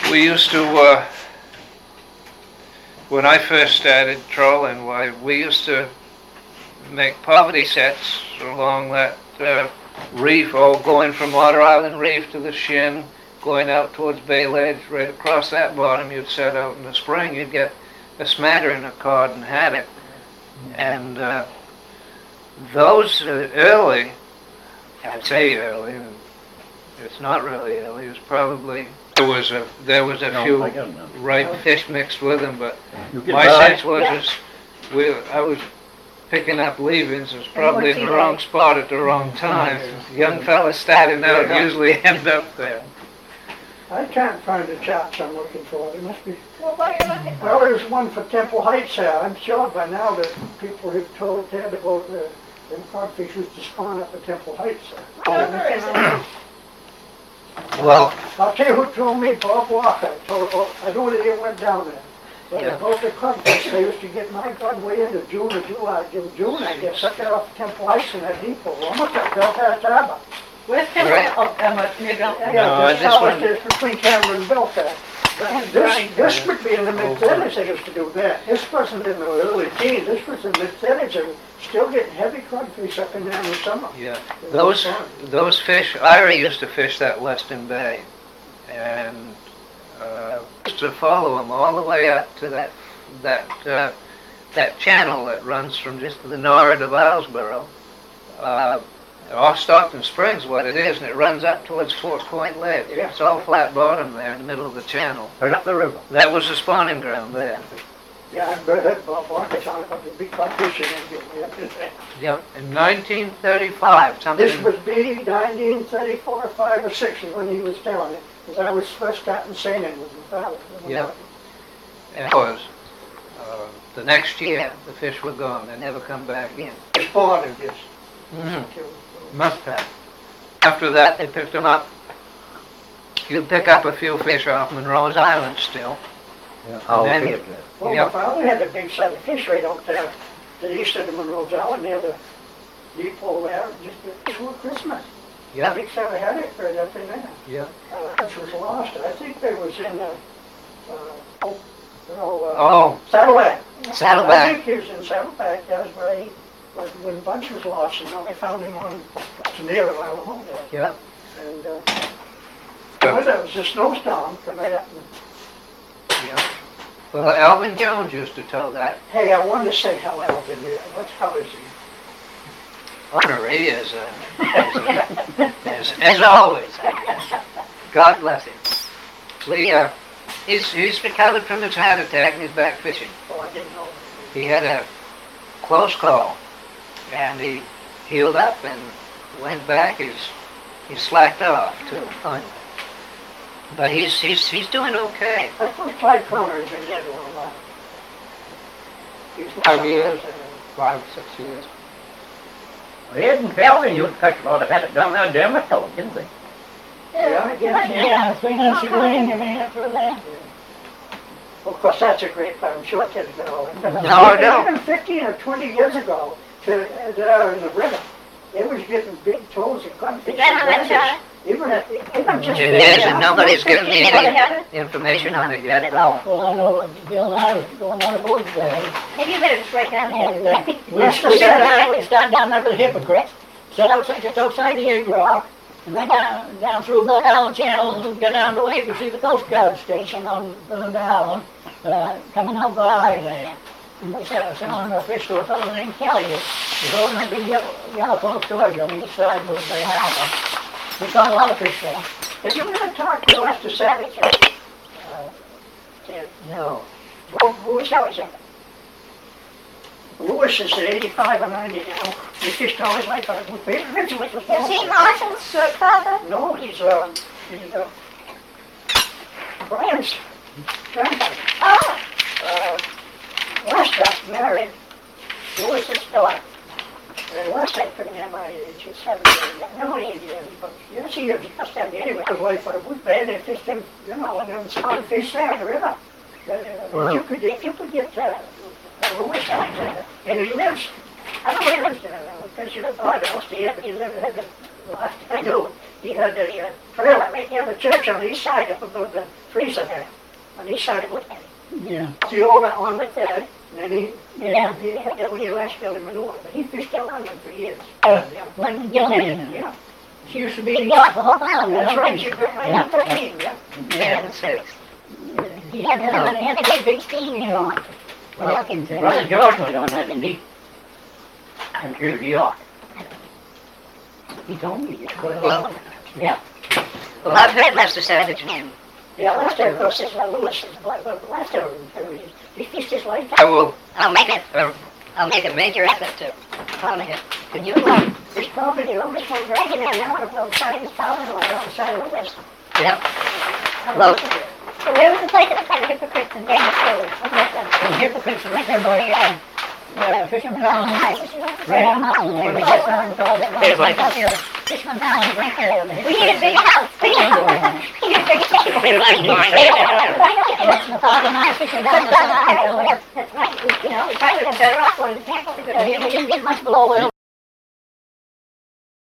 We used to, when I first started trolling, we used to make poverty sets along that reef, all going from Water Island Reef to the Shin, going out towards Bay Ledge, right across that bottom. You'd set out in the spring, you'd get a smattering of cod and haddock. And those early, I'd say early, it's not really early, it was probably, there was a few ripe fish mixed with them, but my sense was I was picking up leavings. It was probably in the wrong spot at the wrong time. Young fellas starting out usually end up there. I can't find the charts I'm looking for. There must be. Well, there's one for Temple Heights there. I'm sure by now that people have told Ted about the codfish used to spawn up at Temple Heights there. Well, I'll tell you who told me, Bob Walker. I know that he went down there. But about the codfish, they used to get my cod way into June or July. In June, I get sucked out off Temple Heights in that depot. I'm up at Belfast Harbor. Where's Temple? Right. Oh, near Belfast. Yeah, this one is between Cameron and Belfast. This would be in the mid-30s they used to do that. This wasn't in the early teens. This was in the mid-30s. They were still getting heavy codfish up and down in the summer. yeah, those fish, Ira used to fish that Western Bay, and used to follow them all the way up to that channel that runs from just to the north of Islesboro. Off Stockton Springs, what it is, and it runs up towards Fort Point Ledge. Yeah. It's all flat bottom there in the middle of the channel. Right up the river. That was the spawning ground there. Yeah, I've heard Bob Walker talking about the big codfish in there. Yeah, in 1935, something. This was be 1934 or 5 or 6 is when he was telling it. Because I was first starting saying it with my father. Yeah. And it was. The next year, the fish were gone. They never come back in. Spawned this. Must have. After that, they picked them up. You'd pick up a few fish off Monroe's Island still. Yeah. Then Well, my father had a big set of fish right out there to the east of the Monroe's Island near the depot there, just before Christmas. Yeah. Big set of haddock right up in there. Yeah. Which was lost. I think they was in Saddleback. I Saddleback. think he was in Saddleback. That was where he was when Bunch was lost, and they found him on near the Alamo there. Yeah. And that was a snowstorm coming right up. Yeah. Well, Alvin Jones used to tell that. Hey, I wanted to say how Alvin is. How is he? Honorary as always. God bless him. He's recovered from his heart attack and he's back fishing. Oh, I didn't know. He had a close call, and he healed up and went back. He slacked off too. But he's doing okay. I thought Clyde Croner has been dead a little while. He's 5 years, 5, 6 years. Well, Ed and Calvin used to catch a lot of haddock down there in Dermot, didn't they? Yeah, I guess. Yeah, 300 grain every half of that. Well, of course, that's a great farm. Sure, kids know. No. Even 15 or 20 years ago, there in the river, they was getting big tolls of codfish. Is that how much, Charlie? Even just It is, and nobody's given me any information on it yet at all. Well, I know Bill and I was going on a boat there. Maybe you better just break down here. We started down there to the Hypocrite, set outside, just outside the Eagle Rock, and then down through the Island Channel, and go down the way to see the Coast Guard station on the island, coming out by there. And they said I was selling a fish to a fellow named Kelly. He's holding a big yellow coat storage on the side of the house. We caught a lot of fish there. Did you ever talk to Lester Savage? No. Who is that? Lewis is at 85 or 90 now. He fished all his life out of fish. Is he Marshall's father? No, he's Brian's grandfather. Oh, Lester married Lewis's daughter. Lester put him my age. He's 70. No, he is. But yes, he is. He must have anyway. His wife out of Woodbay, they fished him, and then spawned fish there in the river. If you could get Lewis out there, and he lives, I don't know where he lives there now, because he lives hard else to but he had I do. He had the trailer right there in the church on the east side of the freezer there. On the east side of it. Yeah. The old one with that. And he Yeah. had that when he last building manure, but he fished around them for years. When Gillian, Yeah. she used to be in the whole island. That's right, she grew right up 13, yeah. Yeah, that's it. He had a great big steam here on. Brother George was on that, didn't he? I'm sure New York. He told me. Well, Yeah. well, I've heard Lester Savage name. Yeah, Lester, of course, is Lewis, Lester, he fished his life. I'll make a major effort to follow it. Could you, this property, Lewis from Dragon, and now we're starting to follow it on the side of Lewis. Yeah. Well, So where was the place that had hypocrites and damn schools? The hypocrites right there, boy, Fisherman's Island, right on the mountain there. We just found all that one. Fisherman's Island, right there. we need a big house, big house. We need a big house. That's the father and I fishing down the side. That's right, you know, we probably have better off when the tax is good. We didn't get much below where